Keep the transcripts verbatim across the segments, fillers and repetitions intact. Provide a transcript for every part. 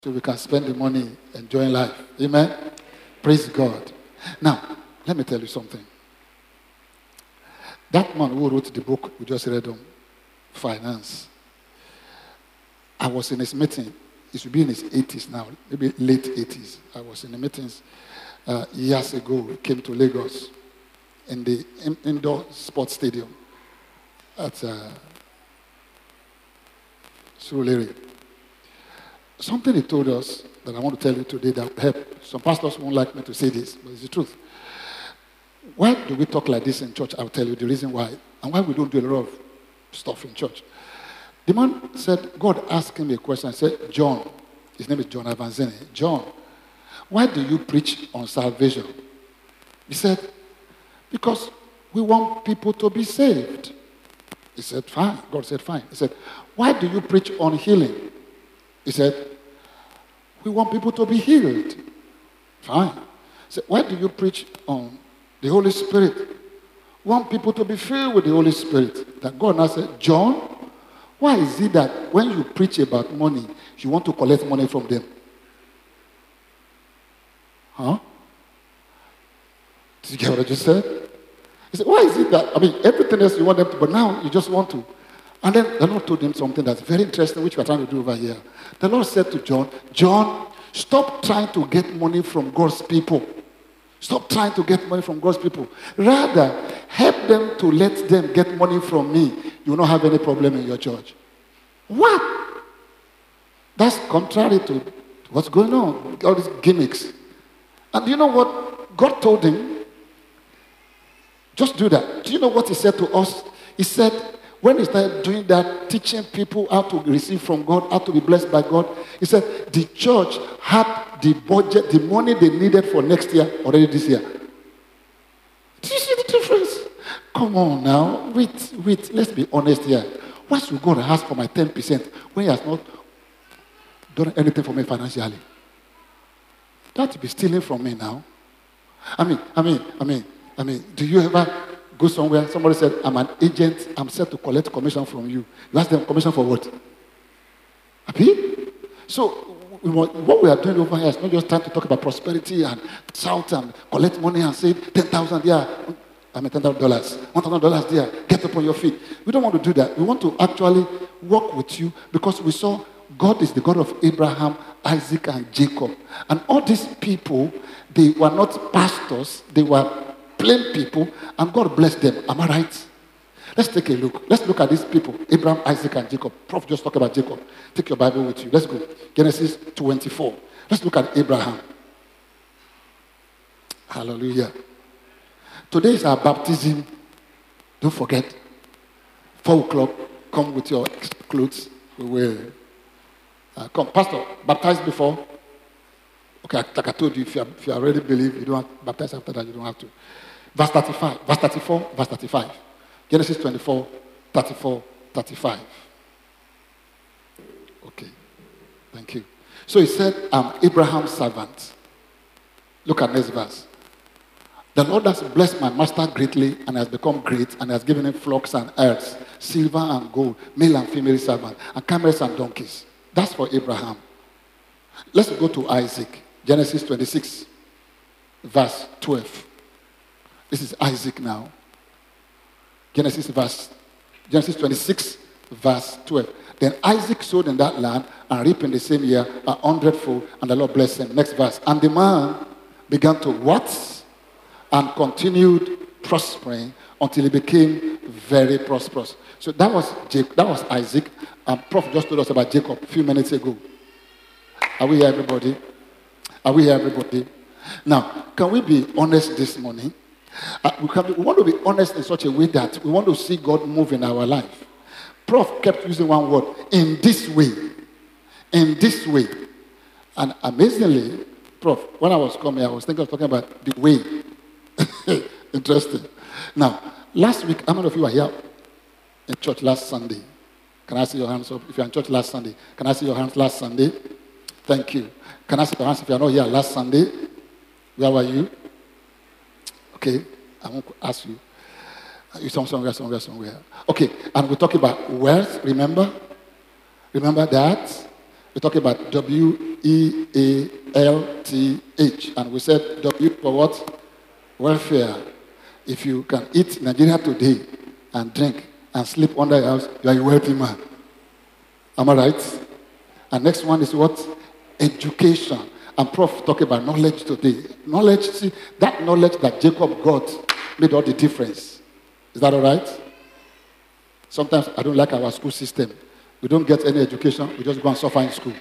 so we can spend the money enjoying life. Amen? Praise God. Now, let me tell you something. That man who wrote the book we just read on finance, I was in his meeting. He should be in his eighties now, maybe late eighties. I was in the meetings uh, years ago. He came to Lagos in the in- indoor sports stadium at uh, Surulere. Something he told us that I want to tell you today that will help. Some pastors won't like me to say this, but it's the truth. Why do we talk like this in church? I'll tell you the reason why. And why we don't do a lot of stuff in church. The man said, God asked him a question. I said, John, his name is John Avanzini. John, why do you preach on salvation? He said, because we want people to be saved. He said, fine. God said, fine. He said, why do you preach on healing? He said, we want people to be healed. Fine. He said, why do you preach on the Holy Spirit? We want people to be filled with the Holy Spirit. That God now said, John, why is it that when you preach about money, you want to collect money from them? Huh? Did you get what I just said? He said, why is it that, I mean, everything else you want them to, but now you just want to. And then the Lord told him something that's very interesting, which we're trying to do over here. The Lord said to John, John, stop trying to get money from God's people. Stop trying to get money from God's people. Rather, help them to let them get money from me. You will not have any problem in your church. What? That's contrary to what's going on. All these gimmicks. And do you know what God told him? Just do that. Do you know what he said to us? He said, when he started doing that, teaching people how to receive from God, how to be blessed by God, he said the church had the budget, the money they needed for next year already this year. Do you see the difference? Come on now. Wait, wait. Let's be honest here. Why should God ask for my ten percent when he has not done anything for me financially? That would be stealing from me now. I mean, I mean, I mean, I mean, do you ever go somewhere, somebody said, I'm an agent, I'm set to collect commission from you. You ask them, commission for what? Happy? So, we want, what we are doing over here is not just time to talk about prosperity and shout and collect money and say, ten thousand there, I mean ten thousand dollars, one thousand dollars there, get up on your feet. We don't want to do that. We want to actually work with you because we saw God is the God of Abraham, Isaac, and Jacob. And all these people, they were not pastors, they were plain people, and God blessed them. Am I right? Let's take a look. Let's look at these people, Abraham, Isaac, and Jacob. Prof just talked about Jacob. Take your Bible with you. Let's go. Genesis twenty-four. Let's look at Abraham. Hallelujah. Today is our baptism. Don't forget. Four o'clock. Come with your clothes. We will. Uh, come, Pastor. Baptized before. Okay, like I told you, if you, are, if you already believe, you don't have to baptize after that. You don't have to. Verse thirty-five, verse thirty-four, verse thirty-five. Genesis twenty-four, thirty-four, thirty-five. Okay, thank you. So he said, I'm Abraham's servant. Look at next verse. The Lord has blessed my master greatly and has become great and has given him flocks and herds, silver and gold, male and female servants, and camels and donkeys. That's for Abraham. Let's go to Isaac. Genesis twenty-six, verse twelve. This is Isaac now. Genesis verse, Genesis twenty-six, verse twelve. Then Isaac sowed in that land and reaped in the same year a hundredfold, and the Lord blessed him. Next verse. And the man began to what? And continued prospering until he became very prosperous. So that was Jacob, that was Isaac. And Prof just told us about Jacob a few minutes ago. Are we here, everybody? Are we here, everybody? Now, can we be honest this morning? Uh, we, can be, we want to be honest in such a way that we want to see God move in our life. Prof kept using one word, in this way. In this way. And amazingly, Prof, when I was coming, I was thinking of talking about the way. Interesting. Now, last week, how many of you were here in church last Sunday? Can I see your hands up? If you're in church last Sunday, can I see your hands last Sunday? Thank you. Can I see your hands if you're not here last Sunday? Where were you? Okay, I won't ask you. You somewhere, somewhere, somewhere. Okay, and we're talking about wealth, remember? Remember that? We're talking about W E A L T H. And we said W for what? Welfare. If you can eat Nigeria today and drink and sleep under your house, you are a wealthy man. Am I right? And next one is what? Education. And Prof talk about knowledge today. Knowledge, see, that knowledge that Jacob got made all the difference. Is that all right? Sometimes I don't like our school system. We don't get any education. We just go and suffer in school.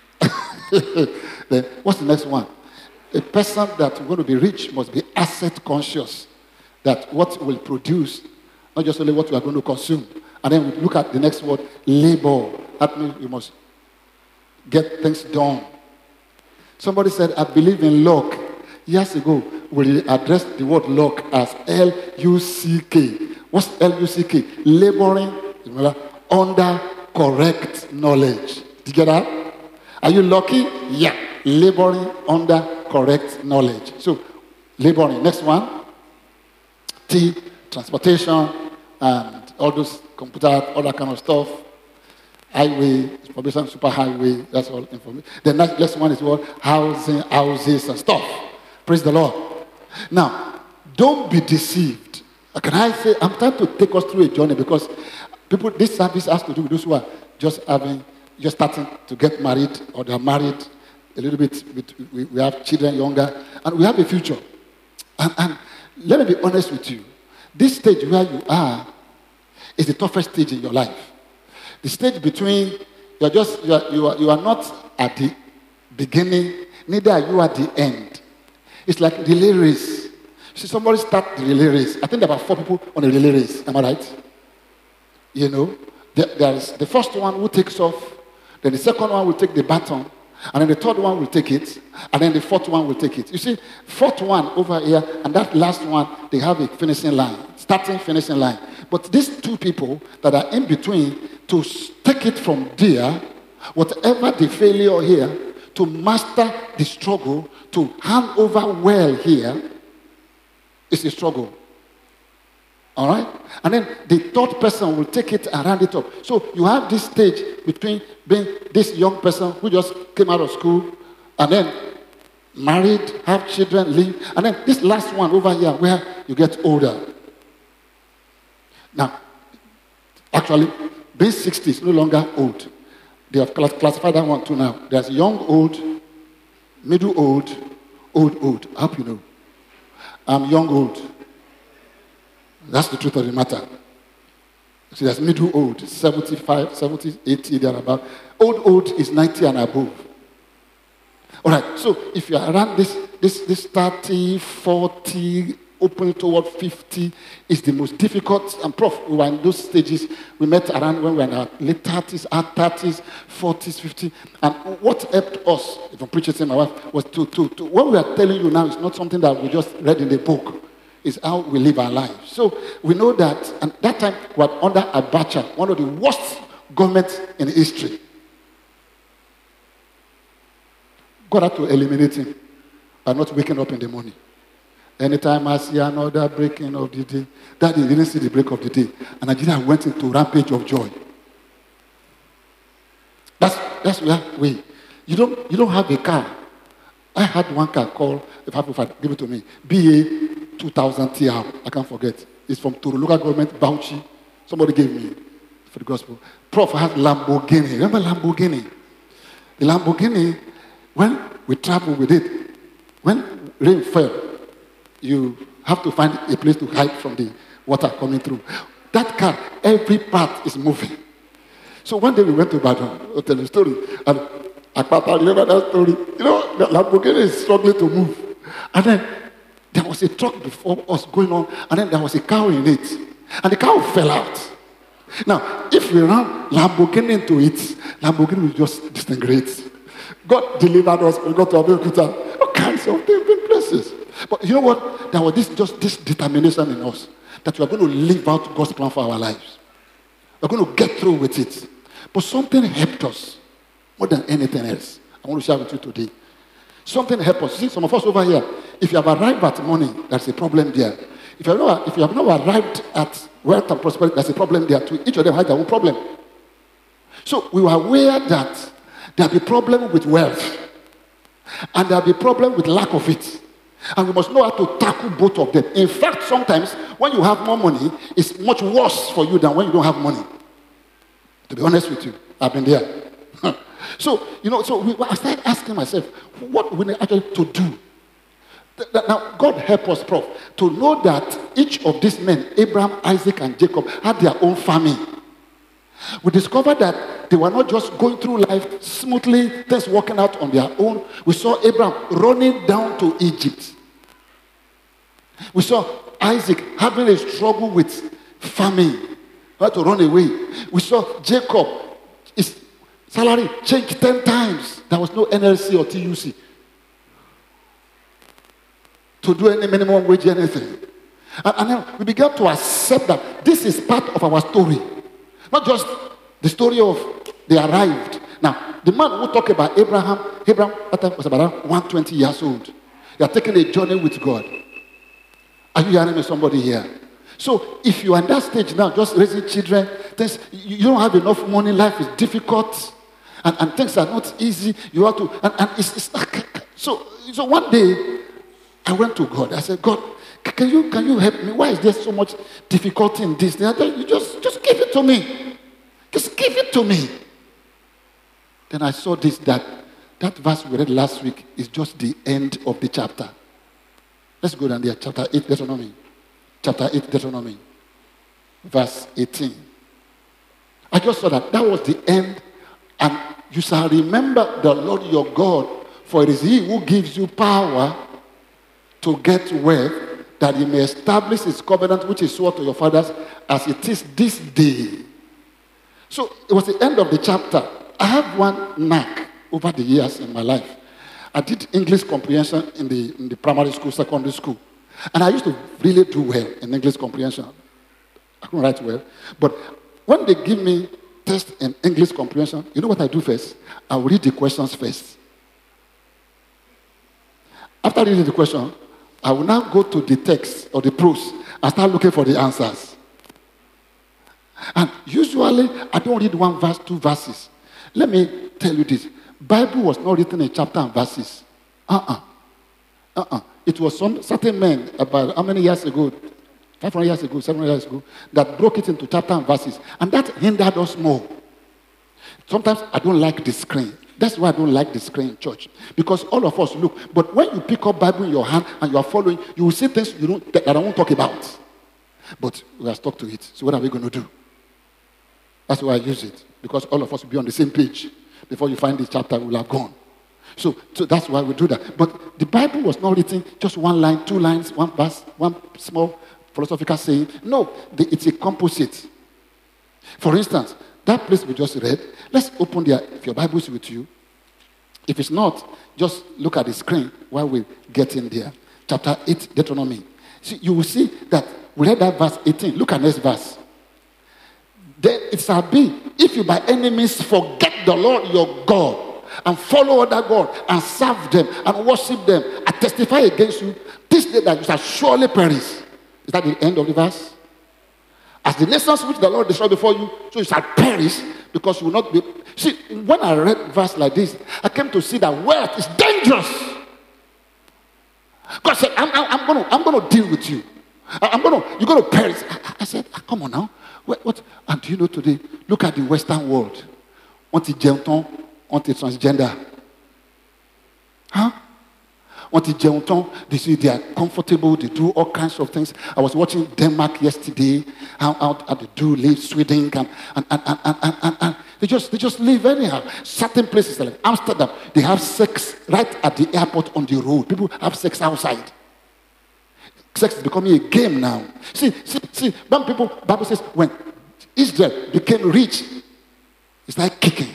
Then what's the next one? A person that's going to be rich must be asset conscious. That what will produce, not just only what we are going to consume. And then we look at the next word, labor. That means we must get things done. Somebody said, I believe in luck. Years ago, we addressed the word luck as L U C K. What's L U C K? Laboring, remember, under correct knowledge. Did you get that? Are you lucky? Yeah. Laboring under correct knowledge. So, laboring. Next one. T, transportation, and all those computer, all that kind of stuff. Highway, information superhighway, that's all information. The next, next one is what? Housing, houses, and stuff. Praise the Lord. Now, don't be deceived. Can I say, I'm trying to take us through a journey because people, this service has to do with those who are just having, just starting to get married or they're married a little bit. We, we have children younger, and we have a future. And, and let me be honest with you. This stage where you are is the toughest stage in your life. The stage between, you're just, you are, you are, you are not at the beginning, neither are you at the end. It's like relay race. See, somebody start the relay race. I think there are about four people on a relay race. Am I right? You know, there, there is the first one who takes off, then the second one will take the baton, and then the third one will take it, and then the fourth one will take it. You see, fourth one over here, and that last one, they have a finishing line, starting, finishing line. But these two people that are in between, to take it from there, whatever the failure here, to master the struggle, to hand over well here, is a struggle. All right? And then the third person will take it and round it up. So you have this stage between being this young person who just came out of school and then married, have children, live, and then this last one over here where you get older. Now, actually, being sixty is no longer old. They have classified that one too now. There's young old, middle old, old old. I hope you know. I'm young old. That's the truth of the matter. So there's middle old, seventy-five, seventy, eighty, thereabout. Old old is ninety and above. All right, so if you're around this, this, this thirty, forty, open toward fifty, is the most difficult. And Prof, we were in those stages. We met around when we were in our late thirties, our thirties, forties, fifties. And what helped us, if I'm preaching to my wife, was to, to, to, what we are telling you now is not something that we just read in the book. It's how we live our lives. So we know that, and that time we were under Abacha, one of the worst governments in history. God had to eliminate him by not waking up in the morning. Anytime I see another breaking of the day, that day didn't see the break of the day. And Nigeria went into rampage of joy. That's that's where we. You don't you don't have a car. I had one car called, if I could give it to me, B A two thousand T R. I can't forget. It's from Toro local government, Bauchi. Somebody gave me for the gospel. Prof has Lamborghini. Remember Lamborghini? The Lamborghini, when we travel with it, when rain fell, you have to find a place to hide from the water coming through. That car, every part is moving. So one day we went to Badon, I'll tell you a story. And Akpata, remember that story? You know, the Lamborghini is struggling to move. And then there was a truck before us going on, and then there was a cow in it. And the cow fell out. Now, if we ran Lamborghini into it, Lamborghini will just disintegrate. God delivered us. We got to Abeokuta. All kinds of different places. But you know what? There was this just this determination in us that we are going to live out God's plan for our lives. We're going to get through with it. But something helped us more than anything else. I want to share with you today. Something helped us. See, some of us over here, if you have arrived at money, there's a problem there. If you have not, if you have not arrived at wealth and prosperity, there's a problem there too. Each of them had their own problem. So we were aware that There'll be problem with wealth. And there'll be problem with lack of it. And we must know how to tackle both of them. In fact, sometimes when you have more money, it's much worse for you than when you don't have money. To be honest with you, I've been there. So, you know, so we, I started asking myself, what we need actually to do? Now, God help us, Prof, to know that each of these men, Abraham, Isaac, and Jacob, had their own family. We discovered that they were not just going through life smoothly, things working out on their own. We saw Abraham running down to Egypt. We saw Isaac having a struggle with famine, had to run away. We saw Jacob, his salary changed ten times. There was no N L C or T U C to do any minimum wage, anything. And, and then we began to accept that this is part of our story. Not just the story of they arrived. Now, the man who talked about Abraham, Abraham that time was about one hundred twenty years old. They are taking a journey with God. Are you hearing me, somebody here? So, if you are at that stage now, just raising children, things, you don't have enough money, life is difficult, and, and things are not easy. You have to, and, and it's, it's like, so, so one day, I went to God. I said, God, can you can you help me? Why is there so much difficulty in this? You just, just give it to me. Just give it to me. Then I saw this, that that verse we read last week is just the end of the chapter. Let's go down there. Chapter eight, Deuteronomy. Chapter eight, Deuteronomy. Verse eighteen. I just saw that. That was the end. And you shall remember the Lord your God, for it is he who gives you power to get wealth, that he may establish his covenant which he swore to your fathers as it is this day. So it was the end of the chapter. I have one knack over the years in my life. I did English comprehension in the, in the primary school, secondary school. And I used to really do well in English comprehension. I couldn't write well. But when they give me test in English comprehension, you know what I do first? I will read the questions first. After reading the question, I will now go to the text or the prose and start looking for the answers. And usually, I don't read one verse, two verses. Let me tell you this. Bible was not written in chapter and verses. Uh-uh. Uh-uh. It was some certain men about how many years ago, five hundred years ago, seven hundred years ago, that broke it into chapter and verses. And that hindered us more. Sometimes I don't like the screen. That's why I don't like the screen in church. Because all of us look. But when you pick up Bible in your hand and you are following, you will see things you don't, that I won't talk about. But we are stuck to it. So what are we going to do? That's why I use it. Because all of us will be on the same page. Before you find this chapter, we will have gone. So, so that's why we do that. But the Bible was not written just one line, two lines, one verse, one small philosophical saying. No, the, it's a composite. For instance, that place we just read, let's open there, if your Bible is with you. If it's not, just look at the screen while we get in there. Chapter eight, Deuteronomy. See, you will see that we read that verse eighteen. Look at next verse. Then it shall be, if you by any means forget the Lord your God and follow other God and serve them and worship them and testify against you, this day that you shall surely perish. Is that the end of the verse? As the nations which the Lord destroyed before you, so you shall perish, because you will not be. See, when I read verse like this, I came to see that wealth is dangerous. God said, I'm, I'm, I'm going to I'm gonna deal with you. I, I'm going to, you're going to perish. I, I said, ah, come on now. What, what? And do you know today, look at the Western world. Anti-Genton, anti-transgender. Huh? Anti-Genton, they say they are comfortable, they do all kinds of things. I was watching Denmark yesterday, how, how, how they do live, Sweden, and, and, and, and, and, and, and they just they just live anyhow. Certain places like Amsterdam, they have sex right at the airport on the road. People have sex outside. Sex is becoming a game now. See, see, see, when people, Bible says, when Israel became rich, it's like kicking.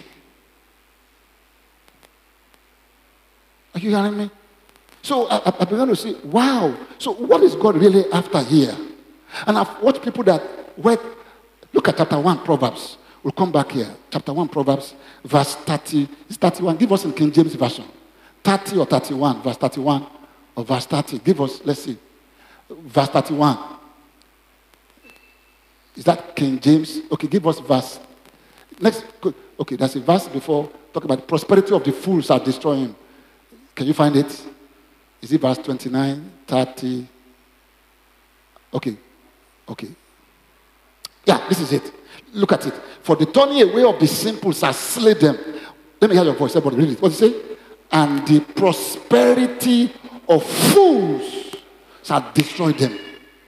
Are you hearing me? So I, I began to say, wow. So what is God really after here? And I've watched people that work. Look at chapter one, Proverbs. We'll come back here. Chapter one, Proverbs, verse thirty. It's thirty-one. Give us in King James Version. thirty or thirty-one, verse thirty-one or verse thirty. Give us, let's see. Verse thirty-one. Is that King James? Okay, give us verse. Next, Okay, there's a verse before talking about the prosperity of the fools are destroying. Can you find it? Is it verse twenty-nine, thirty? Okay, okay. Yeah, this is it. Look at it. For the turning away of the simple shall slay them. Let me hear your voice. Everybody read it. What does it say? And the prosperity of fools shall destroy them.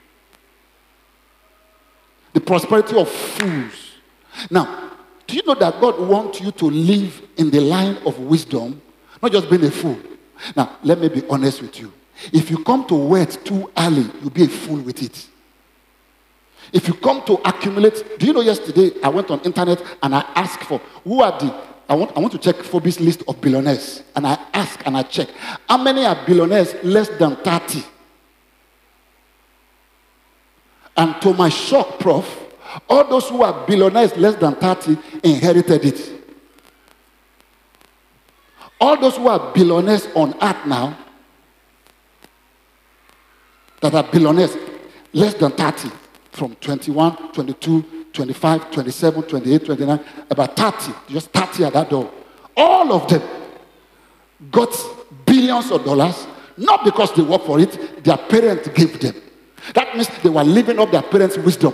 The prosperity of fools. Now, do you know that God wants you to live in the line of wisdom, not just being a fool? Now, let me be honest with you. If you come to wealth too early, you'll be a fool with it. If you come to accumulate, do you know yesterday I went on internet and I asked for who are the, I want, I want to check Forbes list of billionaires. And I ask and I check, how many are billionaires less than thirty? And to my shock, Prof, all those who are billionaires less than thirty inherited it. All those who are billionaires on earth now, that are billionaires less than thirty, from twenty-one, twenty-two, twenty-five, twenty-seven, twenty-eight, twenty-nine, about thirty, just thirty at that door. All of them got billions of dollars, not because they work for it, their parents gave them. That means they were living up their parents' wisdom.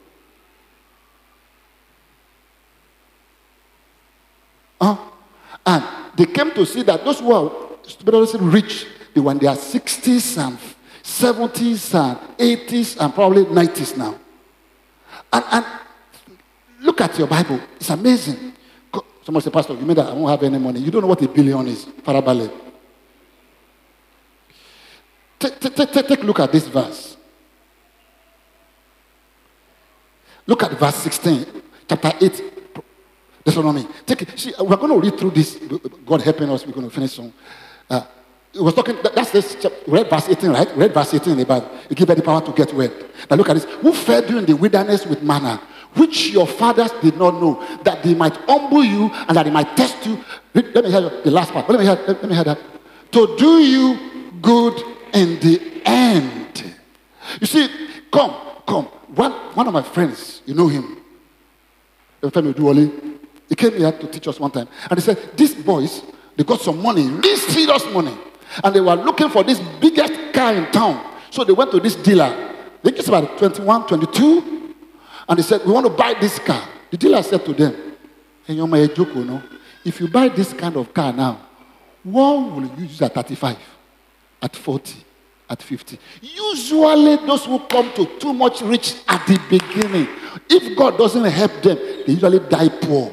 Huh? And they came to see that those who are spiritually rich, they were in their sixties and seventies and eighties and probably nineties now. And, and look at your Bible. It's amazing. Someone say, Pastor, you mean that I won't have any money? You don't know what a billion is. Parabale. Take, take, take, take a look at this verse. Look at verse sixteen, chapter eight. Deuteronomy. Take it. See, we're going to read through this. God helping us, we're going to finish soon. Uh, it was talking, that's this, we read verse eighteen, right? We read verse eighteen in the Bible. You give any power to get well. Now look at this. Who fed you in the wilderness with manna, which your fathers did not know, that they might humble you and that they might test you. Let me hear the last part. Let me hear, let me hear that. To do you good in the end. You see, come, come. One, one of my friends, you know him. He came here to teach us one time. And he said, these boys, they got some money, really serious money. And they were looking for this biggest car in town. So they went to this dealer. They just about twenty-one, twenty-two. And they said, we want to buy this car. The dealer said to them, if you buy this kind of car now, what will you use at thirty-five? At forty? At fifty? Usually those who come to too much rich at the beginning, if God doesn't help them, they usually die poor.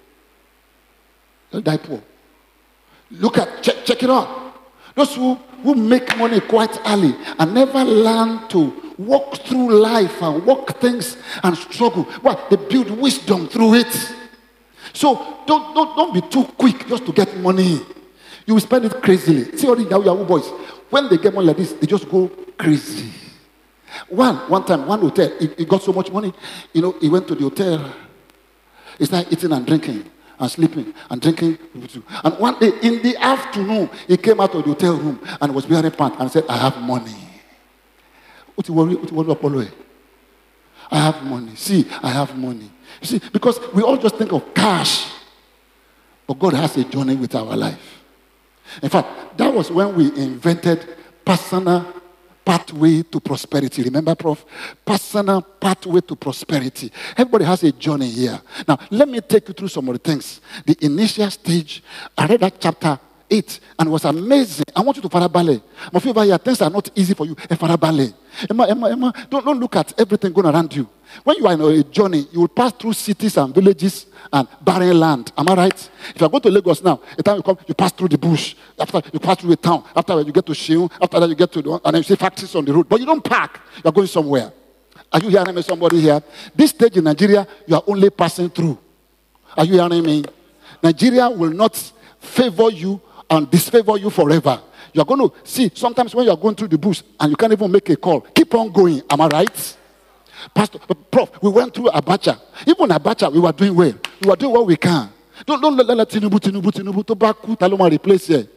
They'll die poor. Look at, check, check it out. Those who, who make money quite early and never learn to walk through life and work things and struggle. What? They build wisdom through it. So don't, don't, don't be too quick just to get money. You will spend it crazily. See all the Yahoo Yahoo boys. When they get money like this, they just go crazy. One, one time, one hotel, he, he got so much money. You know, he went to the hotel. He started eating and drinking and sleeping and drinking. And one day in the afternoon, he came out of the hotel room and was wearing pants and said, I have money. What do you worry? What do you worry about? I have money. See, I have money. You see, because we all just think of cash. But God has a journey with our life. In fact, that was when we invented personal pathway to prosperity. Remember, Prof? Personal pathway to prosperity. Everybody has a journey here. Now, let me take you through some of the things. The initial stage, I read that chapter eight, and it was amazing. I want you to farabale. My favorite here, things are not easy for you. Farabale. Emma, Emma, Emma, don't, don't look at everything going around you. When you are in a journey, you will pass through cities and villages and barren land. Am I right? If you are going to Lagos now, the time you come, you pass through the bush. After you pass through a town. After you get to Sheung. After that, you get to the, and then you see factories on the road. But you don't park. You are going somewhere. Are you hearing me, somebody here? This stage in Nigeria, you are only passing through. Are you hearing me? Nigeria will not favor you and disfavor you forever. You are going to see, sometimes when you are going through the bush and you can't even make a call, keep on going. Am I right? Pastor, Prof, we went through Abacha. Even Abacha, we were doing well. We were doing what we can. Don't, don't let, let Tinubu, Tinubu, Tinubu, Tobaku, Taloma replace here.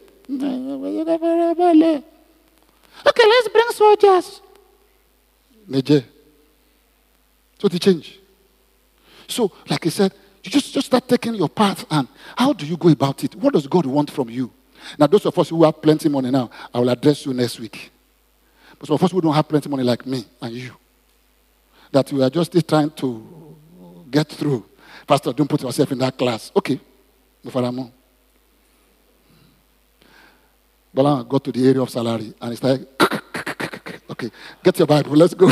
Okay, let's bring soldiers. Niger. So they change. So, like I said, You just, just start taking your path, and how do you go about it? What does God want from you? Now, those of us who have plenty of money now, I will address you next week. But some of us who don't have plenty of money like me and you, that we are just trying to get through. Pastor, don't put yourself in that class. Okay. But I got to the area of salary, and it's like, okay, get your Bible, let's go.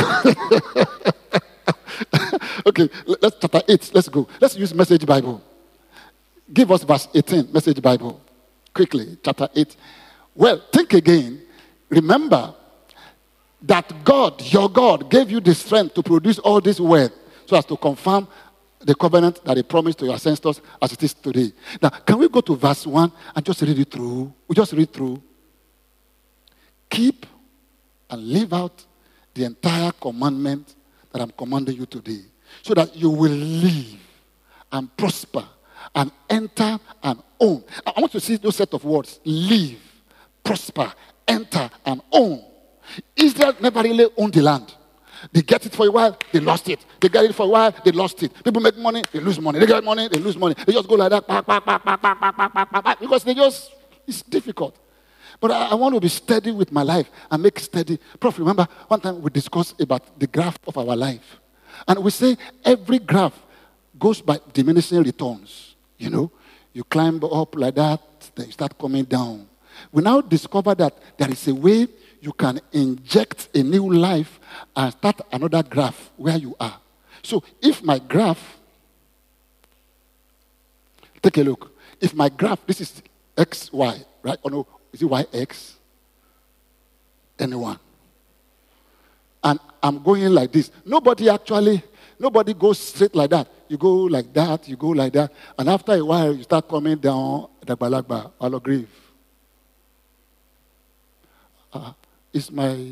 Okay, let's chapter eight, let's go. Let's use Message Bible. Give us verse eighteen, Message Bible. Quickly, chapter eight. Well, think again. Remember that God, your God, gave you the strength to produce all this wealth so as to confirm the covenant that he promised to your ancestors as it is today. Now, can we go to verse one and just read it through? We just read through. Keep and live out the entire commandment that I'm commanding you today, so that you will live and prosper and enter and own. I want to see those set of words. Live, prosper, enter, and own. Israel never really owned the land. They get it for a while, they lost it. They get it for a while, they lost it. People make money, they lose money. They get money, they lose money. They just go like that, bah, bah, bah, bah, bah, bah, bah, bah, bah, because they just, it's difficult. But I, I want to be steady with my life and make steady. Prof, remember, one time we discussed about the graph of our life. And we say every graph goes by diminishing returns. You know, you climb up like that, then you start coming down. We now discover that there is a way you can inject a new life and start another graph where you are. So if my graph, take a look. If my graph, this is X, Y, right? Oh no, is it Y, X? Anyone? And I'm going like this. Nobody actually, nobody goes straight like that. You go like that, you go like that. And after a while, you start coming down, Dagbalagba, Allograve. Uh, is my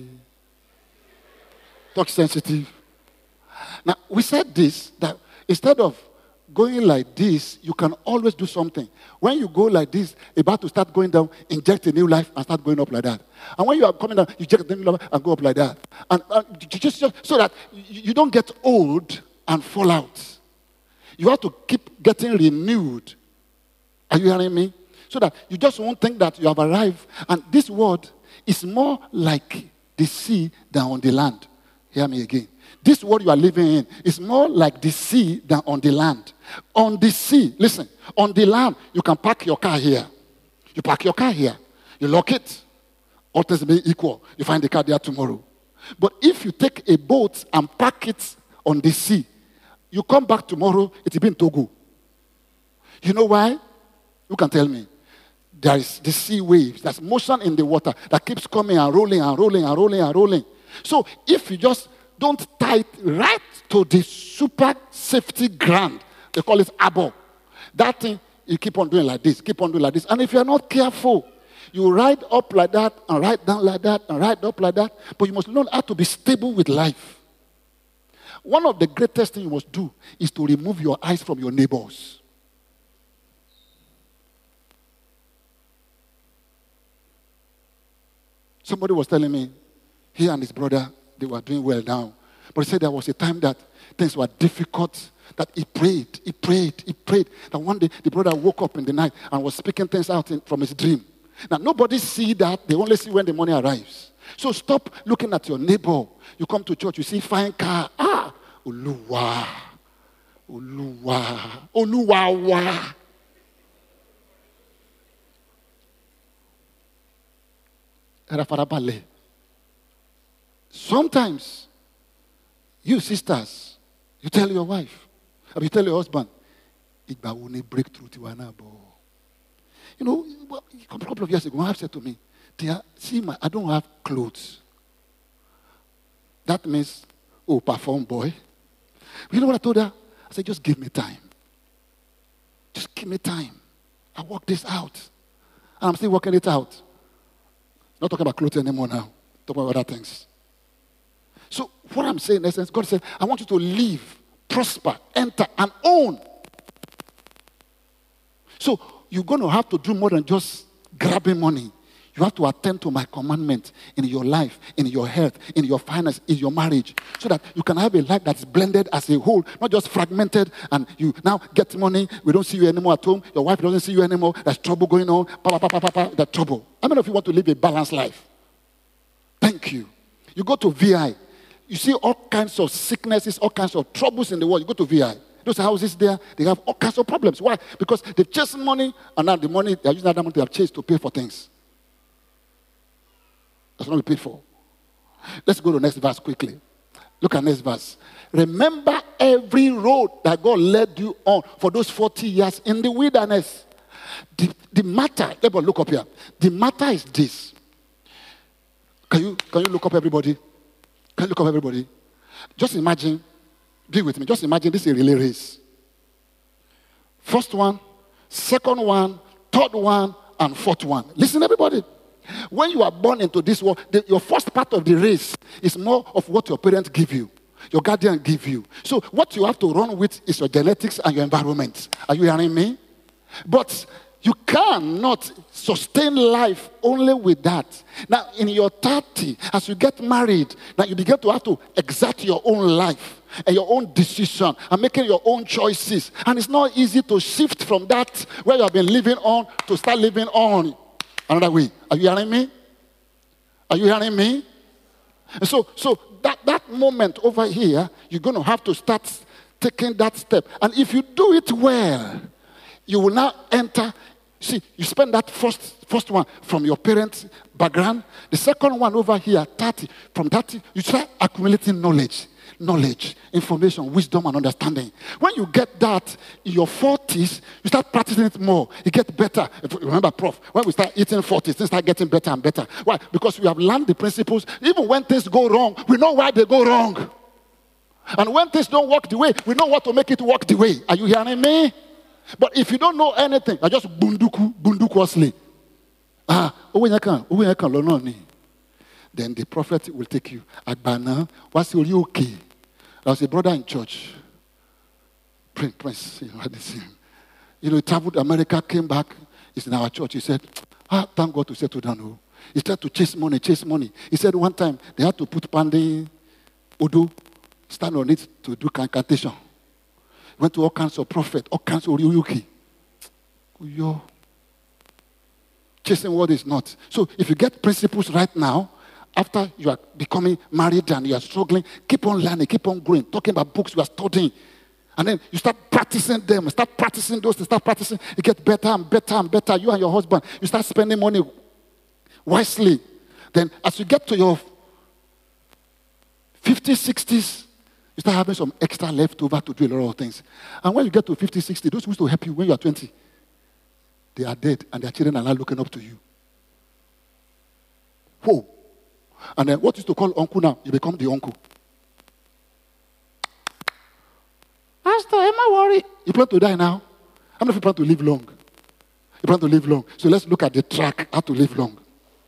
touch sensitive? Now, we said this, that instead of going like this, you can always do something. When you go like this, about to start going down, inject a new life and start going up like that. And when you are coming down, you inject a new life and go up like that. And uh, just, just so that you don't get old and fall out. You have to keep getting renewed. Are you hearing me? So that you just won't think that you have arrived. And this word is more like the sea than on the land. Hear me again. This world you are living in is more like the sea than on the land. On the sea, listen, on the land, you can park your car here. You park your car here. You lock it. All things being equal. You find the car there tomorrow. But if you take a boat and park it on the sea, you come back tomorrow, it will be in Togo. You know why? You can tell me. There is the sea waves. There's motion in the water that keeps coming and rolling and rolling and rolling and rolling. So if you just don't tie it right to the super safety ground, they call it abo. That thing, you keep on doing like this, keep on doing like this. And if you're not careful, you ride up like that and ride down like that and ride up like that. But you must learn how to be stable with life. One of the greatest things you must do is to remove your eyes from your neighbors. Somebody was telling me, he and his brother, they were doing well now. But he said there was a time that things were difficult, that he prayed, he prayed, he prayed. That one day the brother woke up in the night and was speaking things out in, from his dream. Now, nobody see that. They only see when the money arrives. So stop looking at your neighbor. You come to church, you see fine car. Ah, Oluwa, Oluwa, Oluwa. Sometimes, you sisters, you tell your wife, or you tell your husband, Igba won't break through to one. You know, a couple of years ago, my wife said to me, Dear, see, my, I don't have clothes. That means, oh, perform boy. You know what I told her? I said, just give me time. Just give me time. I work this out. And I'm still working it out. Not talking about clothes anymore now. Talking about other things. So what I'm saying in essence, God said, I want you to live, prosper, enter, and own. So you're going to have to do more than just grabbing money. You have to attend to my commandments in your life, in your health, in your finance, in your marriage, so that you can have a life that's blended as a whole, not just fragmented, and you now get money, we don't see you anymore at home, your wife doesn't see you anymore, there's trouble going on, pa, pa, pa, pa, pa, there's trouble. How many of you want to live a balanced life? Thank you. You go to V I, you see all kinds of sicknesses, all kinds of troubles in the world. You go to V I. Those houses there, they have all kinds of problems. Why? Because they've chased money, and now the money, they're using that money they have chased to pay for things. That's not be paid for. Let's go to the next verse quickly. Look at next verse. Remember every road that God led you on for those forty years in the wilderness. The, the matter, everybody look up here. The matter is this. Can you, can you look up everybody? Can you look up everybody? Just imagine, be with me, just imagine this is a relay race. First one, second one, third one, and fourth one. Listen, everybody. When you are born into this world, the, your first part of the race is more of what your parents give you, your guardian give you. So what you have to run with is your genetics and your environment. Are you hearing me? But you cannot sustain life only with that. Now, in your thirties, as you get married, now you begin to have to exert your own life and your own decision and making your own choices. And it's not easy to shift from that where you have been living on to start living on another way. Are you hearing me? Are you hearing me? And so, so that, that moment over here, you're going to have to start taking that step. And if you do it well, you will now enter. See, you spend that first first one from your parents' background. The second one over here, thirty. From thirty, you start accumulating knowledge. Knowledge, information, wisdom, and understanding. When you get that in your forties, you start practicing it more. You get better. Remember, Prof, when we start eating forties, things start getting better and better. Why? Because we have learned the principles. Even when things go wrong, we know why they go wrong. And when things don't work the way, we know what to make it work the way. Are you hearing me? But if you don't know anything, I just bunduku, bunduku osle. Ah, then the prophet will take you. Agbana, what's your okay? I was a brother in church. Prince, Prince, you know, I see him. You know, he traveled to America, came back. He's in our church. He said, ah, thank God to settle down. Oh. He started to chase money, chase money. He said one time they had to put Pandi Odo, stand on it to do incantation. Went to all kinds of prophets, all kinds of Ryuki. Yo. Chasing what is not. So if you get principles right now, after you are becoming married and you are struggling, keep on learning, keep on growing, talking about books you are studying. And then you start practicing them, start practicing those, start practicing. You get better and better and better. You and your husband, you start spending money wisely. Then as you get to your fifties, sixties, you start having some extra leftover to do a lot of things. And when you get to fifty, sixty, those who used to help you when you are twenty, they are dead and their children are now looking up to you. Whoa. And then what used to call uncle now, you become the uncle. Pastor, am I worried? You plan to die now? How many of you plan to live long? You plan to live long. So let's look at the track, how to live long.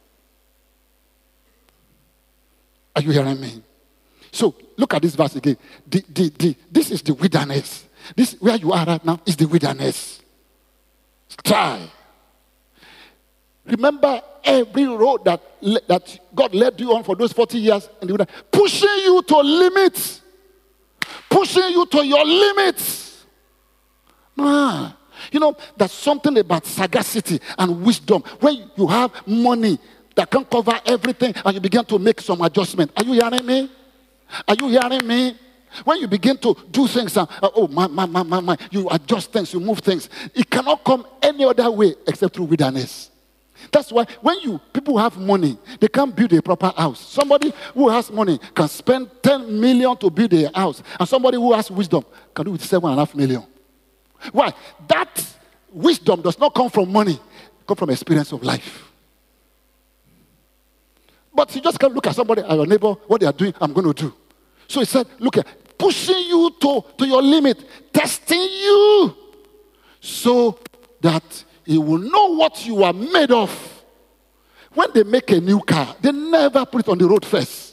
Are you hearing me? So look at this verse again. The, the, the, this is the wilderness. This where you are right now is the wilderness. Try. Remember every road that, that God led you on for those forty years in the wilderness, pushing you to limits. Pushing you to your limits. Ah, you know, there's something about sagacity and wisdom. When you have money that can cover everything and you begin to make some adjustment. Are you hearing me? Are you hearing me? When you begin to do things, uh, oh, my, my, my, my, my, you adjust things, you move things. It cannot come any other way except through wilderness. That's why when you people who have money, they can't build a proper house. Somebody who has money can spend ten million to build a house. And somebody who has wisdom can do it with seven and a half million. Why? That wisdom does not come from money. It comes from experience of life. But you just can't look at somebody, at your neighbor, what they are doing, I'm going to do. So he said, look at pushing you to, to your limit, testing you so that he will know what you are made of. When they make a new car, they never put it on the road first.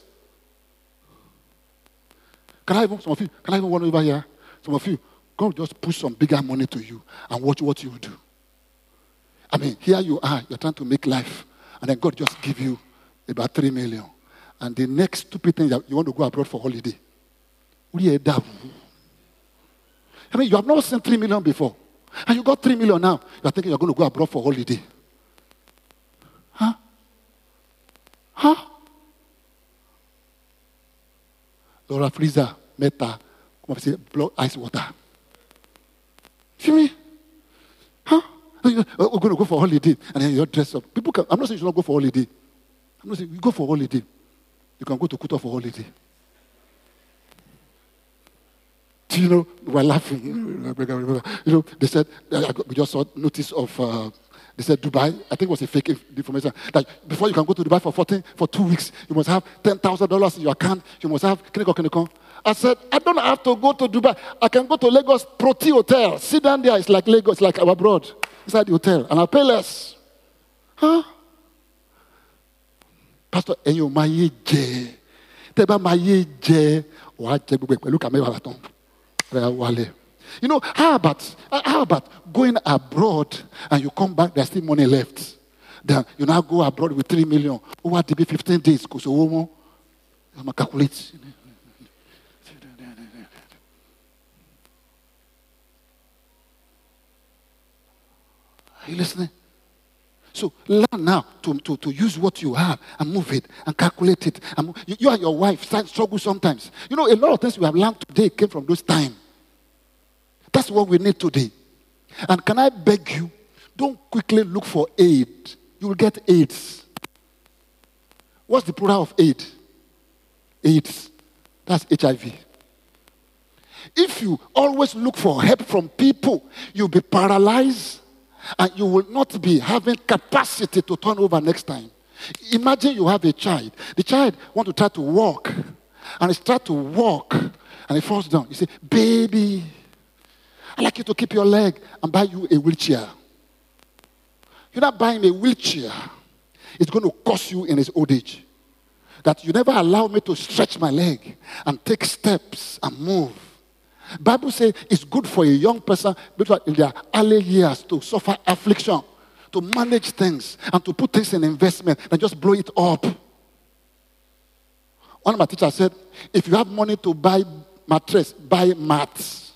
Can I even, some of you, can I even one over here? Some of you, God just push some bigger money to you and watch what you do. I mean, here you are, you're trying to make life. and then God just give you about three million. And the next stupid thing that you want to go abroad for holiday. I mean, you have not seen three million before. And you got three million now. You are thinking you're going to go abroad for holiday. Huh? Huh? Laura Freezer, Meta, come up say, blow ice water. See me? Huh? We're going to go for holiday. And then you're dressed up. People can, I'm not saying you should not go for holiday. I'm not saying you go for holiday. You can go to Kuta for holiday. Do you know, we're laughing. You know, they said, we just saw notice of, uh, they said Dubai, I think it was a fake information, that before you can go to Dubai for fourteen, for two weeks, you must have ten thousand dollars in your account, you must have, can you go, can you come? I said, I don't have to go to Dubai. I can go to Lagos Proti Hotel. Sit down there, it's like Lagos, it's like our abroad, inside the hotel, and I'll pay less. Huh? Pastor, and you my je. Teba my je. Look at me, Balaton. You know, how about how about going abroad and you come back, there's still money left. Then you now go abroad with three million. Oh, what to be fifteen days? Because you calculate. Are you listening? So learn now to, to, to use what you have and move it and calculate it. And move. You, you and your wife struggle sometimes. You know, a lot of things we have learned today came from those times. That's what we need today. And can I beg you, don't quickly look for aid. You will get AIDS. What's the plural of aid? AIDS. That's H I V. If you always look for help from people, you'll be paralyzed. And you will not be having capacity to turn over next time. Imagine you have a child. The child wants to try to walk. And he starts to walk. And he falls down. You say, baby, I'd like you to keep your leg and buy you a wheelchair. You're not buying a wheelchair. It's going to cost you in his old age. That you never allow me to stretch my leg and take steps and move. Bible says it's good for a young person in their early years to suffer affliction, to manage things, and to put things in investment and just blow it up. One of my teachers said, if you have money to buy mattress, buy mats.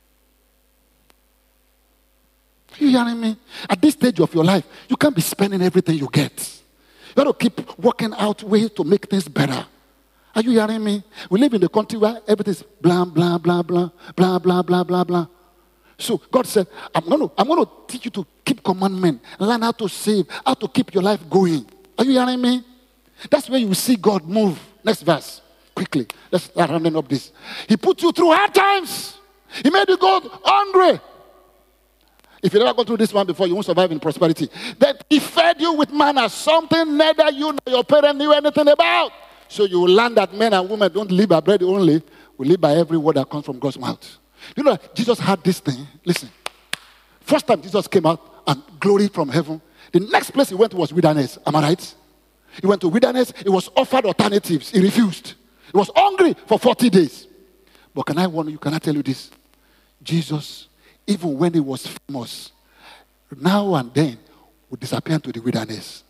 Are you hearing me? At this stage of your life, you can't be spending everything you get. You got to keep working out ways to make things better. Are you hearing me? We live in a country where everything's blah, blah, blah, blah, blah, blah, blah, blah, blah. So God said, I'm going to I'm going to teach you to keep commandment, learn how to save, how to keep your life going. Are you hearing me? That's where you will see God move. Next verse, quickly. Let's start rounding up this. He put you through hard times. He made you go hungry. If you never gone through this one before, you won't survive in prosperity. Then he fed you with manna, something neither you nor your parents knew anything about. So you will learn that men and women don't live by bread only. We live by every word that comes from God's mouth. You know, Jesus had this thing. Listen. First time Jesus came out and glory from heaven, the next place he went was wilderness. Am I right? He went to wilderness. He was offered alternatives. He refused. He was hungry for forty days. But can I warn you, can I tell you this? Jesus, even when he was famous, now and then would disappear into the wilderness.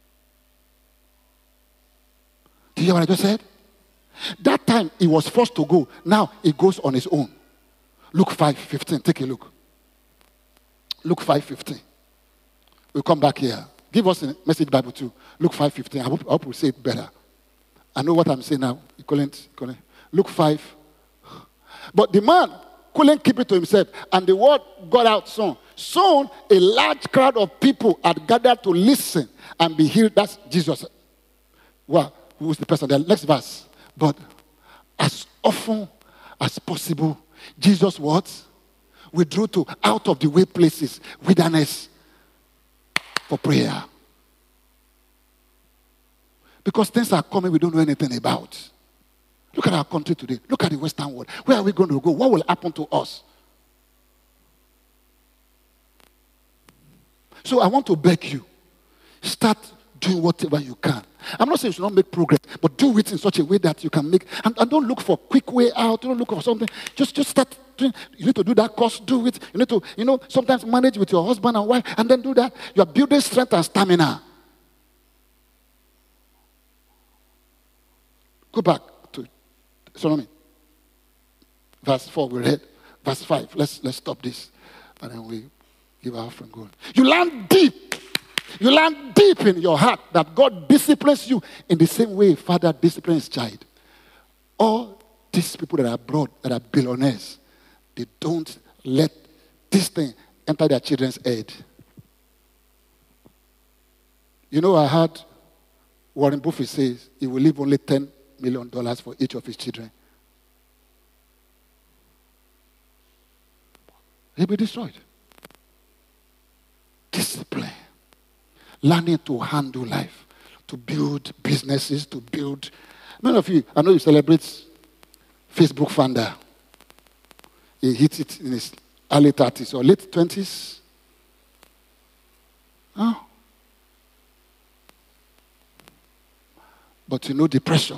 Do you hear what I just said? That time he was forced to go. Now he goes on his own. Luke five fifteen. Take a look. Luke five fifteen. We'll come back here. Give us a Message Bible too. Luke five fifteen. I hope, I hope we'll say it better. I know what I'm saying now. You couldn't, you couldn't. Luke five. But the man couldn't keep it to himself. And the word got out soon. Soon a large crowd of people had gathered to listen and be healed. That's Jesus. Wow. Who's the person there? Next verse. But as often as possible, Jesus what? Withdrew to out of the way places, wilderness, for prayer. Because things are coming we don't know anything about. Look at our country today. Look at the Western world. Where are we going to go? What will happen to us? So I want to beg you, start doing whatever you can. I'm not saying you should not make progress, but do it in such a way that you can make, and, and don't look for a quick way out. Don't look for something. Just, just start doing. You need to do that course, do it. You need to, you know, sometimes manage with your husband and wife, and then do that. You are building strength and stamina. Go back to Deuteronomy. Verse four, we read. Verse five. Let's let's stop this. And then we give our offering going. You land deep. You land deep in your heart that God disciplines you in the same way father disciplines child. All these people that are abroad, that are billionaires, they don't let this thing enter their children's head. You know, I heard Warren Buffett says he will leave only ten million dollars for each of his children. He'll be destroyed. Discipline. Learning to handle life, to build businesses, to build. Many of you, I know you celebrate Facebook founder. He hit it in his early thirties or late twenties. Oh. But you know the pressure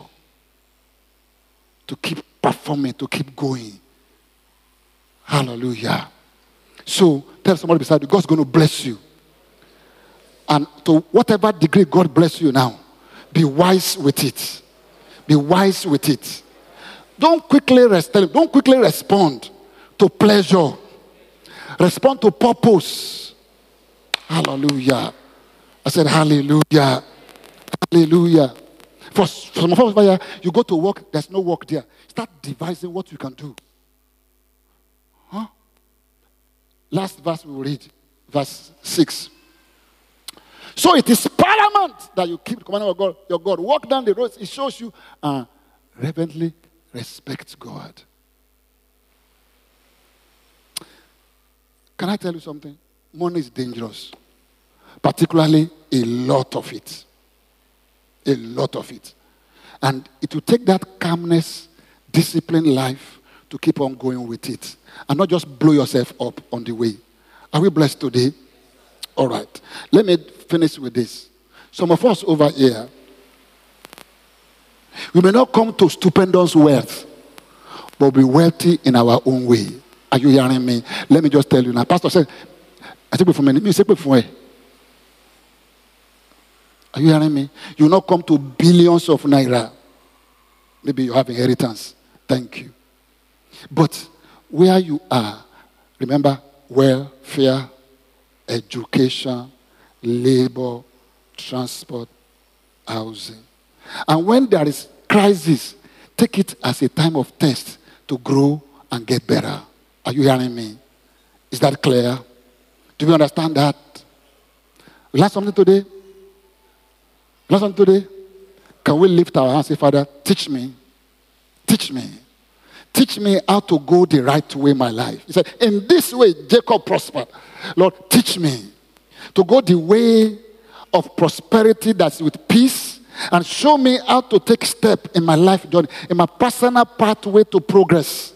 to keep performing, to keep going. Hallelujah. So tell somebody beside you, God's going to bless you. And to whatever degree God bless you now, be wise with it. Be wise with it. Don't quickly rest, don't quickly respond to pleasure. Respond to purpose. Hallelujah. I said hallelujah. Hallelujah. For some of us, you go to work, there's no work there. Start devising what you can do. Huh? Last verse we will read, verse six. So it is paramount that you keep the commandment of God, your God. Walk down the roads. It shows you uh, reverently respect God. Can I tell you something? Money is dangerous. Particularly a lot of it. A lot of it. And it will take that calmness, disciplined life to keep on going with it. And not just blow yourself up on the way. Are we blessed today? All right. Let me finish with this. Some of us over here, we may not come to stupendous wealth, but be wealthy in our own way. Are you hearing me? Let me just tell you now. Pastor said, I take it from me. Say from where? Are you hearing me? You will not come to billions of naira. Maybe you have inheritance. Thank you. But where you are, remember, welfare, education, labor, transport, housing. And when there is crisis, take it as a time of test to grow and get better. Are you hearing me? Is that clear? Do you understand that? We learn something today? We learn something today? Can we lift our hands and say, Father, teach me. Teach me. Teach me how to go the right way in my life. He said, in this way, Jacob prospered. Lord, teach me to go the way of prosperity that's with peace, and show me how to take step in my life journey, in my personal pathway to progress.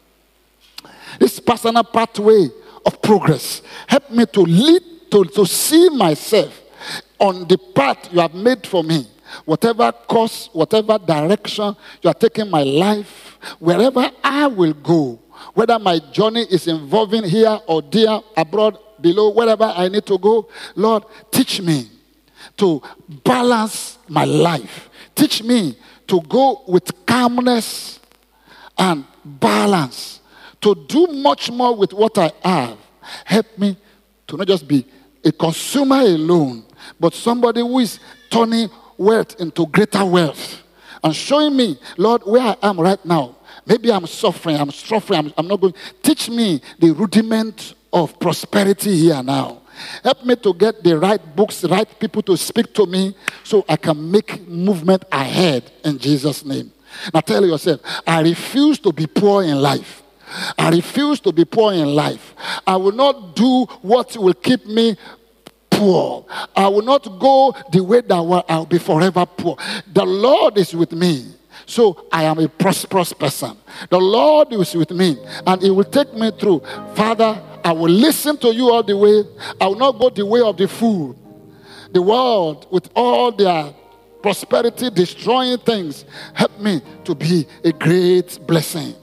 This personal pathway of progress, help me to lead, to, to see myself on the path you have made for me. Whatever course, whatever direction you are taking my life, wherever I will go, whether my journey is involving here or there, abroad, below, wherever I need to go, Lord, teach me to balance my life. Teach me to go with calmness and balance, to do much more with what I have. Help me to not just be a consumer alone, but somebody who is turning wealth into greater wealth and showing me, Lord, where I am right now. Maybe I'm suffering, I'm suffering, I'm, I'm not going. Teach me the rudiment of prosperity here now. Help me to get the right books, the right people to speak to me so I can make movement ahead in Jesus' name. Now tell yourself, I refuse to be poor in life. I refuse to be poor in life. I will not do what will keep me poor. I will not go the way that I'll be forever poor. The Lord is with me. So I am a prosperous person. The Lord is with me and He will take me through. Father, I will listen to you all the way. I will not go the way of the fool. The world with all their prosperity destroying things, help me to be a great blessing.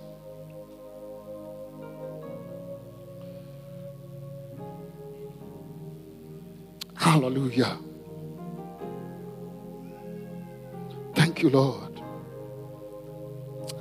Hallelujah. Thank you, Lord.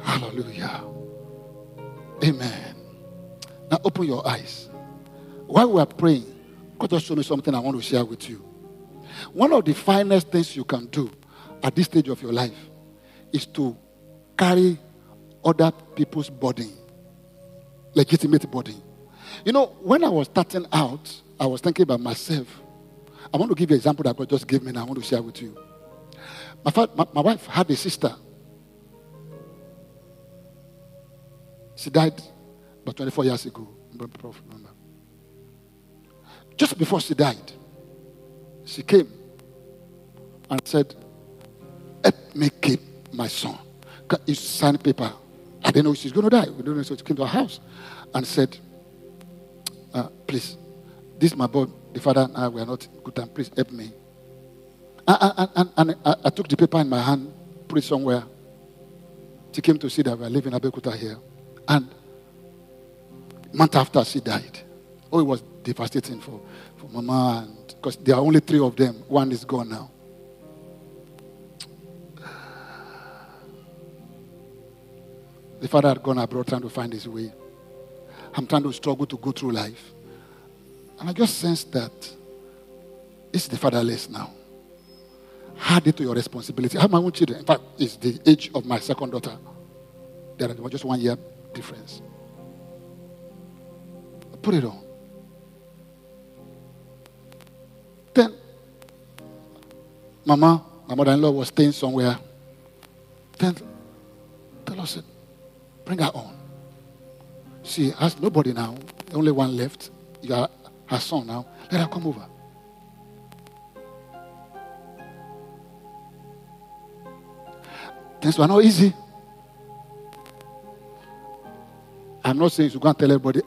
Hallelujah. Amen. Now open your eyes. While we are praying, God just showed me something I want to share with you. One of the finest things you can do at this stage of your life is to carry other people's burden, legitimate burden. You know, when I was starting out, I was thinking about myself. I want to give you an example that God just gave me and I want to share with you. My, father, my, my wife had a sister. She died about twenty-four years ago. Remember. Just before she died, she came and said, help me keep my son. He signed paper. I didn't know she's going to die. We don't know. So she came to our house and said, uh, please, this is my boy, the father and I, we are not good time. Please help me. And, and, and, and I, I took the paper in my hand, put it somewhere. She came to see that we are living in Abeokuta here. And a month after she died, oh, it was devastating for, for Mama, and because there are only three of them. One is gone now. The father had gone abroad trying to find his way. I'm trying to struggle to go through life. And I just sensed that this is the fatherless now. Add it to your responsibility. I have my own children. In fact, it's the age of my second daughter. There was just one year difference. Put it on. Then, Mama, my mother-in-law was staying somewhere. Then, the Lord said, bring her on. She has nobody now. Only one left. You are her son now. Let her come over. Things were not easy. I'm not saying you go and tell everybody.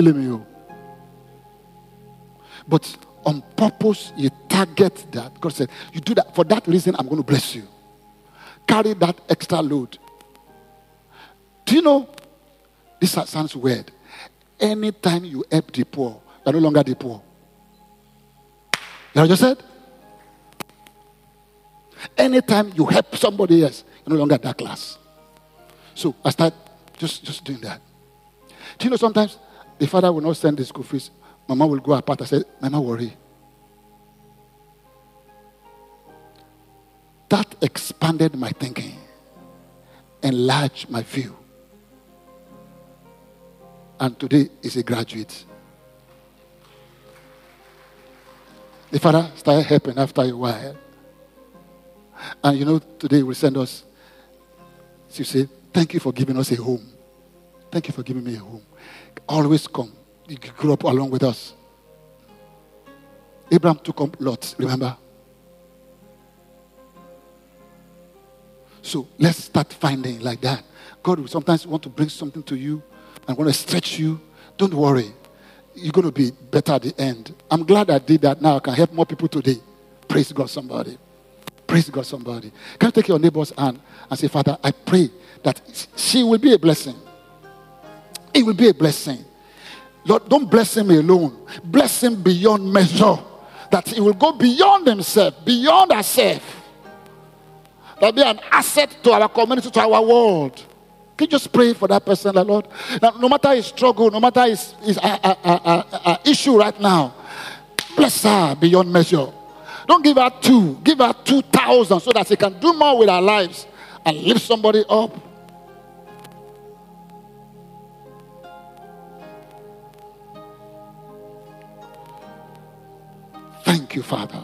But on purpose, you target that. God said, you do that. For that reason, I'm going to bless you. Carry that extra load. Do you know, this sounds weird. Anytime you help the poor, you're no longer the poor. You know what I just said? Anytime you help somebody else, you're no longer that class. So I start just, just doing that. Do you know sometimes the father will not send the school fees. Mama will go apart and say, Mama, worry. That expanded my thinking, enlarged my view. And today is a graduate. The father started helping after a while. And you know, today he will send us, she say, thank you for giving us a home. Thank you for giving me a home. Always come. You grew up along with us. Abraham took up Lot, remember? So let's start finding like that. God will sometimes want to bring something to you and want to stretch you. Don't worry. You're going to be better at the end. I'm glad I did that now. I can help more people today. Praise God, somebody. Praise God, somebody. Can you take your neighbor's hand and say, Father, I pray that she will be a blessing. It will be a blessing. Lord, don't bless him alone. Bless him beyond measure. That he will go beyond himself, beyond herself. That will be an asset to our community, to our world. Can you just pray for that person, Lord? Now, no matter his struggle, no matter his, his uh, uh, uh, uh, issue right now, bless her beyond measure. Don't give her two. Give her two thousand so that she can do more with her lives and lift somebody up. Thank you, Father.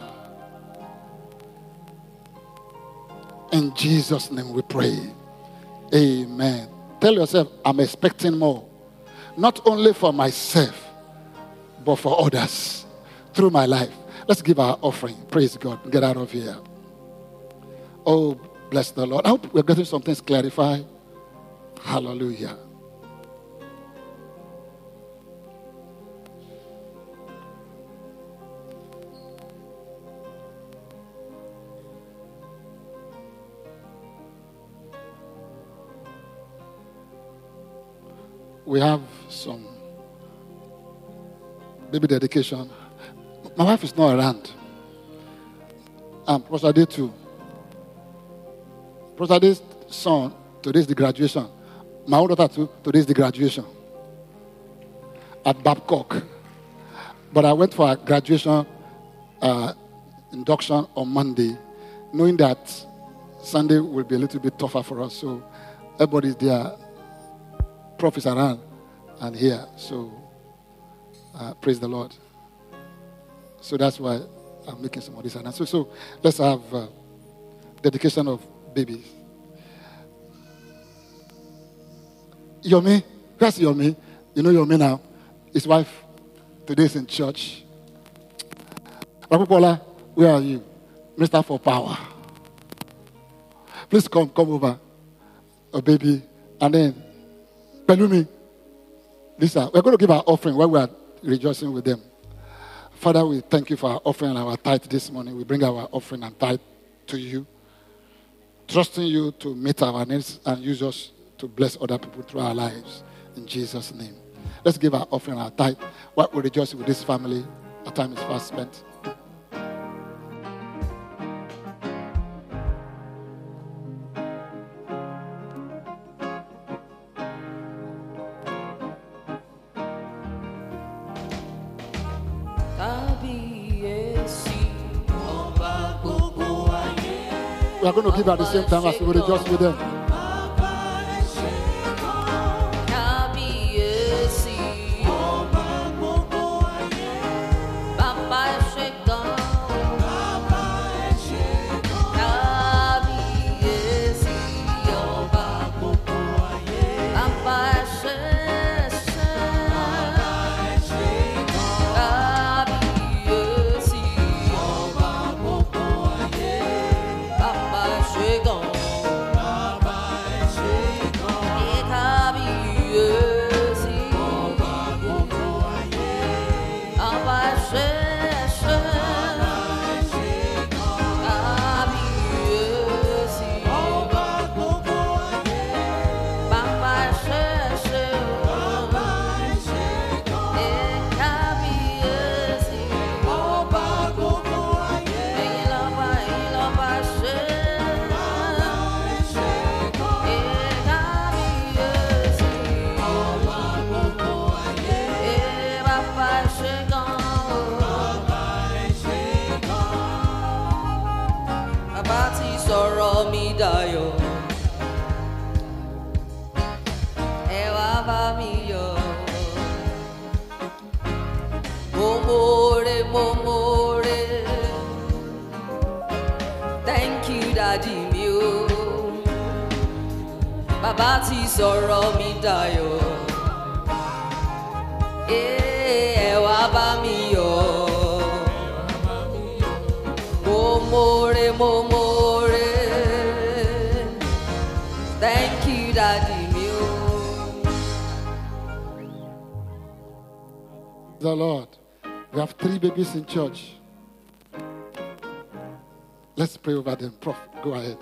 In Jesus' name we pray. Amen. Tell yourself, I'm expecting more. Not only for myself, but for others through my life. Let's give our offering. Praise God. Get out of here. Oh, bless the Lord. I hope we're getting some things clarified. Hallelujah. We have some baby dedication. My wife is not around. Um, Pastor Ade too. Pastor Ade's son, today's the graduation. My own daughter, too, today is the graduation at Babcock. But I went for a graduation uh, induction on Monday, knowing that Sunday will be a little bit tougher for us. So everybody's there, prof is around and here. So uh, praise the Lord. So that's why I'm making some of this announcement. So, so let's have uh, dedication of babies. Yomi, where's Yomi? You know Yomi now. His wife today is in church. Rapupola, where are you? Minister for Power. Please come, come over. A baby. And then, Pelumi, Lisa, we're going to give our offering while we are rejoicing with them. Father, we thank you for our offering and our tithe this morning. We bring our offering and tithe to you, trusting you to meet our needs and use us to bless other people through our lives. In Jesus' name. Let's give our offering and our tithe while we rejoice with this family. Our time is fast spent. We are going to give at the same time as we rejoice with them. Bàbá ti sọ̀rọ̀ mi dayọ̀, ẹ wá bá mi yọ̀. Mo more, mo more, thank you, Daddy mi o. The Lord, we have three babies in church. Let's pray over them. Prof, go ahead.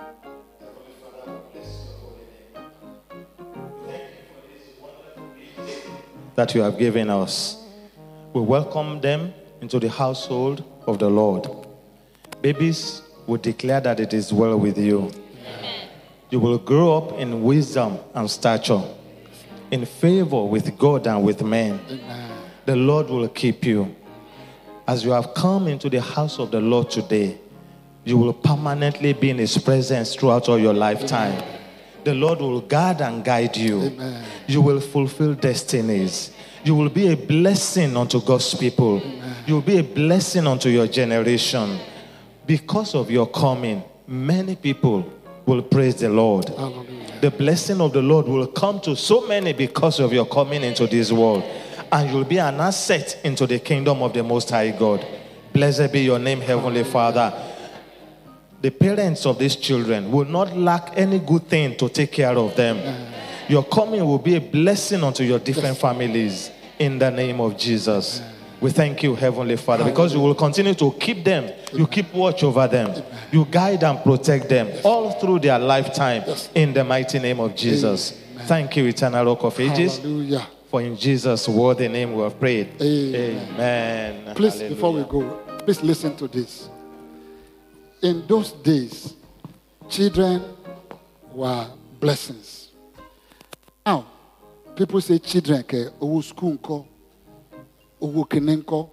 That you have given us. We welcome them into the household of the Lord. Babies will declare that it is well with you. Amen. You will grow up in wisdom and stature, in favor with God and with men. Amen. The Lord will keep you. As you have come into the house of the Lord today, you will permanently be in His presence throughout all your lifetime. Amen. The Lord will guard and guide you. Amen. You will fulfill destinies. You will be a blessing unto God's people. Amen. You will be a blessing unto your generation. Because of your coming, many people will praise the Lord. Hallelujah. The blessing of the Lord will come to so many because of your coming into this world. And you'll be an asset into the kingdom of the Most High God. Blessed be your name, Heavenly Father. The parents of these children will not lack any good thing to take care of them. Your coming will be a blessing unto your different families in the name of Jesus. We thank you, Heavenly Father, because you will continue to keep them. You keep watch over them. You guide and protect them all through their lifetime in the mighty name of Jesus. Thank you, eternal Rock of Ages. Hallelujah. For in Jesus' worthy name we have prayed. Amen. Amen. Please, Hallelujah. Before we go, please listen to this. In those days, children were blessings. people say children, ke, owo school nko, owo kene nko.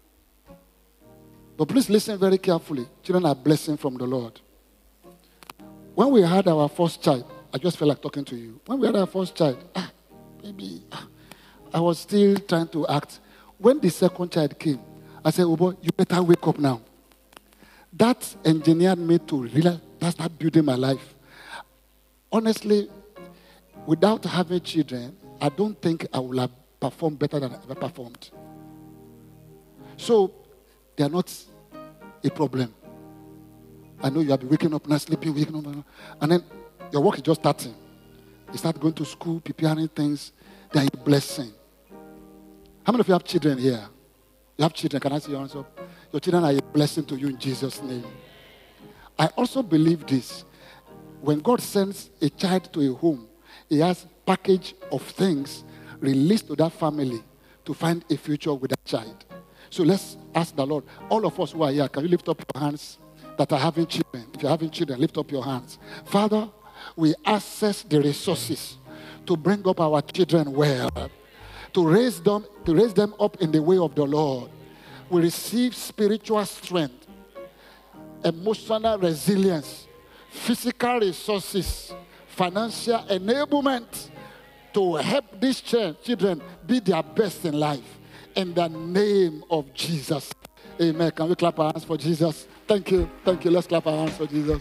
But please listen very carefully. Children are a blessing from the Lord. When we had our first child, I just felt like talking to you. When we had our first child, ah, baby, ah, I was still trying to act. When the second child came, I said, oh boy, you better wake up now. That engineered me to realize that's not building my life. Honestly, without having children, I don't think I would have performed better than I ever performed. So, they are not a problem. I know you have been waking up, not sleeping, waking up, and then your work is just starting. You start going to school, preparing things. They are a blessing. How many of you have children here? You have children. Can I see your hands up? Your children are a blessing to you in Jesus' name. I also believe this. When God sends a child to a home, He has a package of things released to that family to find a future with that child. So let's ask the Lord. All of us who are here, can you lift up your hands that are having children? If you're having children, lift up your hands. Father, we access the resources to bring up our children well, to raise them, to raise them up in the way of the Lord. We receive spiritual strength, emotional resilience, physical resources, financial enablement to help these children be their best in life. In the name of Jesus. Amen. Can we clap our hands for Jesus? Thank you. Thank you. Let's clap our hands for Jesus.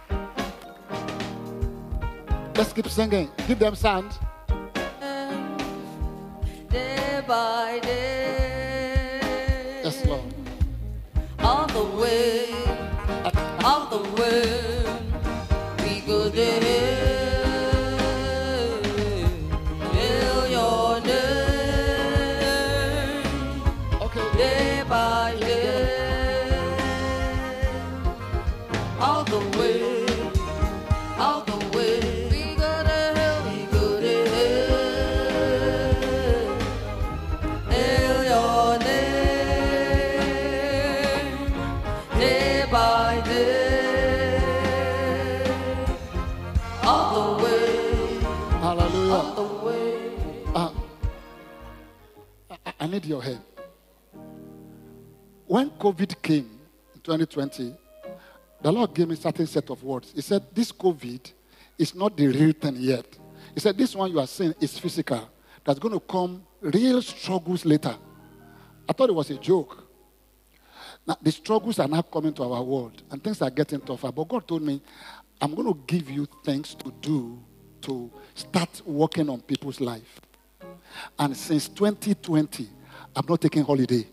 Let's keep singing. Give them sound. Day by day. Yes, Lord. All the way, all the way, we go there. Hail your name. Okay. Day by day, all the way, all the way, we go to hell, we go to hell. Hail your name, day by day, all the way, Hallelujah. all the way. Uh, I, I need your help. When COVID came in twenty twenty, the Lord gave me a certain set of words. He said, this COVID is not the real thing yet. He said, this one you are saying is physical. There's going to come real struggles later. I thought it was a joke. Now, the struggles are now coming to our world, and things are getting tougher. But God told me, I'm going to give you things to do to start working on people's life. And since twenty twenty, I'm not taking holiday.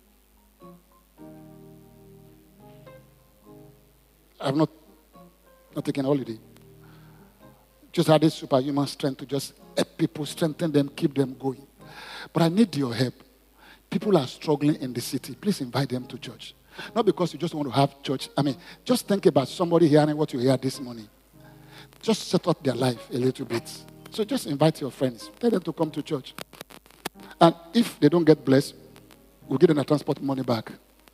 I'm not, not taking holiday. Just had this superhuman strength to just help people, strengthen them, keep them going. But I need your help. People are struggling in the city. Please invite them to church. Not because you just want to have church. I mean, just think about somebody hearing what you hear this morning. Just set up their life a little bit. So just invite your friends. Tell them to come to church. And if they don't get blessed, we'll give them the transport money back.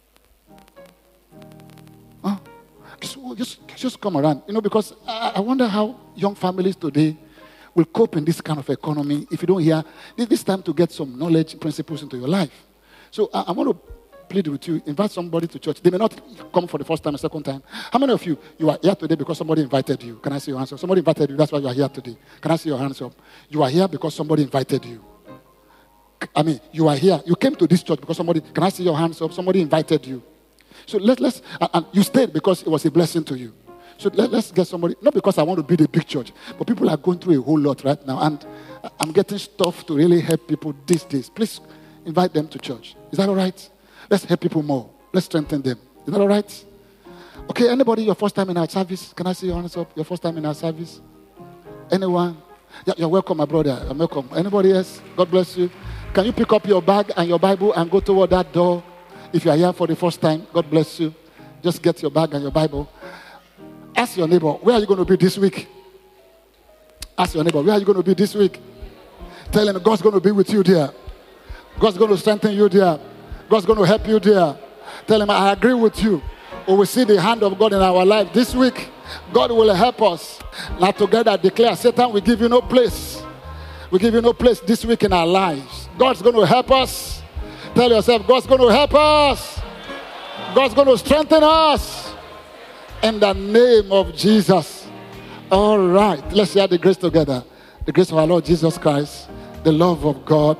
Huh? So just, just come around. You know, because I, I wonder how young families today will cope in this kind of economy if you don't hear. This time to get some knowledge, principles into your life. So I, I want to plead with you, invite somebody to church. They may not come for the first time, a second time. How many of you, you are here today because somebody invited you? Can I see your hands up? Somebody invited you, that's why you are here today. Can I see your hands up? You are here because somebody invited you. I mean, you are here. You came to this church because somebody, can I see your hands up? Somebody invited you. So let, let's, and you stayed because it was a blessing to you. So let, let's get somebody, not because I want to build a big church, but people are going through a whole lot right now. And I'm getting stuff to really help people these days. Please invite them to church. Is that all right? Let's help people more. Let's strengthen them. Is that all right? Okay, anybody, your first time in our service? Can I see your hands up? Your first time in our service? Anyone? Yeah, you're welcome, my brother. You're welcome. Anybody else? God bless you. Can you pick up your bag and your Bible and go toward that door? If you are here for the first time, God bless you. Just get your bag and your Bible. Ask your neighbor, where are you going to be this week? Ask your neighbor, where are you going to be this week? Tell him God's going to be with you there. God's going to strengthen you there. God's going to help you there. Tell him, I agree with you. We will see the hand of God in our life this week. God will help us. Now together declare, Satan will give you no place. We give you no place this week in our lives. God's going to help us. Tell yourself, God's going to help us. God's going to strengthen us. In the name of Jesus. All right. Let's share the grace together. The grace of our Lord Jesus Christ. The love of God.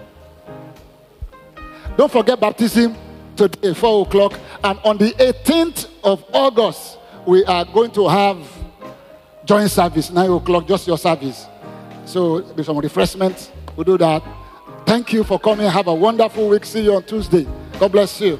Don't forget baptism today, four o'clock. And on the eighteenth of August, we are going to have joint service, nine o'clock, just your service. So there's some refreshments. We'll do that. Thank you for coming. Have a wonderful week. See you on Tuesday. God bless you.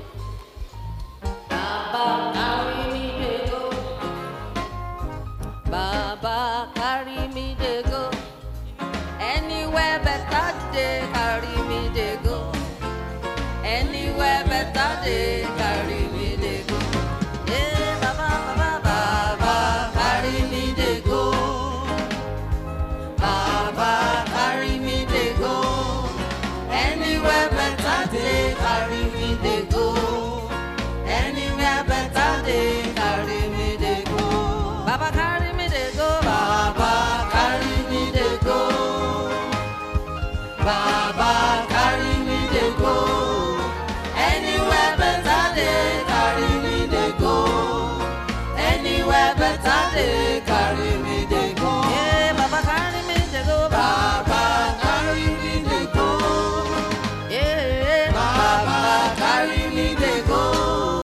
Baba, carry me to go. Anywhere better day, carry me to go. Anywhere better day, carry me to go. Yeah, Baba, Baba, Baba, carry me to go. Baba, carry me to go. Anywhere better day, carry me to go. Anywhere better day, carry me to go. Baba, carry me to go. Baba, carry me to go. Baba.